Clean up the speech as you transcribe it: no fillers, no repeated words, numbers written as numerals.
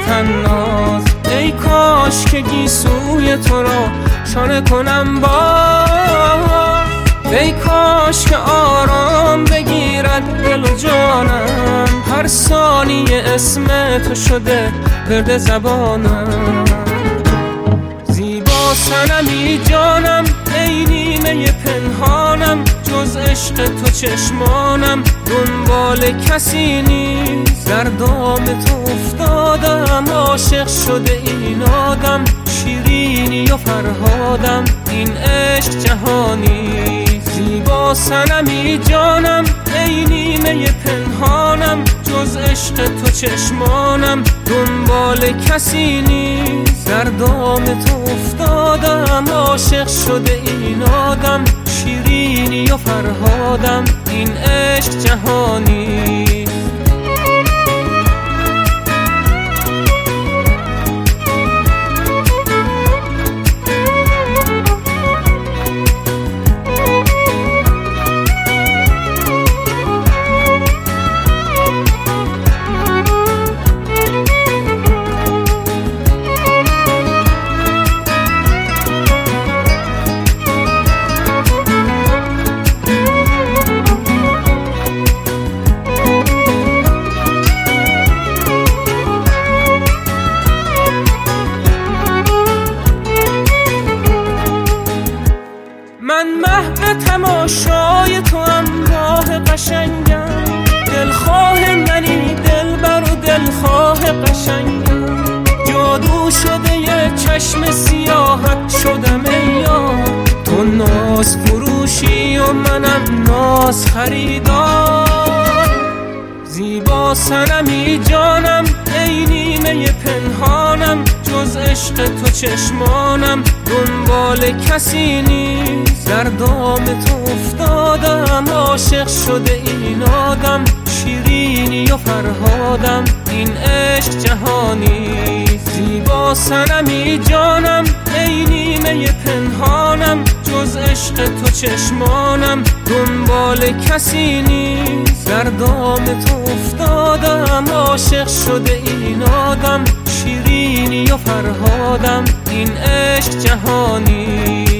تناز. ای کاش که گیسوی تو را شانه کنم باز. ای کاش که آرام بگیرد دل و جانم، هر ثانیه اسم تو شده ورد زبانم. زیبا صنمی جانم، ای نیمه پنهانم، جز عشق تو چشمانم دنبال کسی نیست. در دام تو افتادم، عاشق شده این آدم، شیرینی و فرهادم، این عشق جهانی. زیبا صنمی جانم، ای نیمه پنهانم، جز عشق تو چشمانم دنبال کسی نیست. در دام تو افتادم، عاشق شده این آدم، شیرینی و فرهادم، این عشق جهانی. من محو تماشای تو هم راه قشنگم، دلخواه منی دلبر و دلخواه قشنگم. جادو شده یه چشم سیاحت شدم ای یار، تو ناز فروشی و منم ناز خریدار. زیبا صنمی جانم، ای نیمه پنهانم، جز عشق تو چشمانم دنبال کسی نیست. در دام تو افتادم، عاشق شده این آدم، شیرینی و فرهادم، این عشق جهانی. زیبا صنمی جانم، ای نیمه پنهانم، جز عشق تو چشمانم دنبال کسی نیست. در دام تو افتادم، عاشق شده این آدم، شیرینی و فرهادم، این عشق جهانی.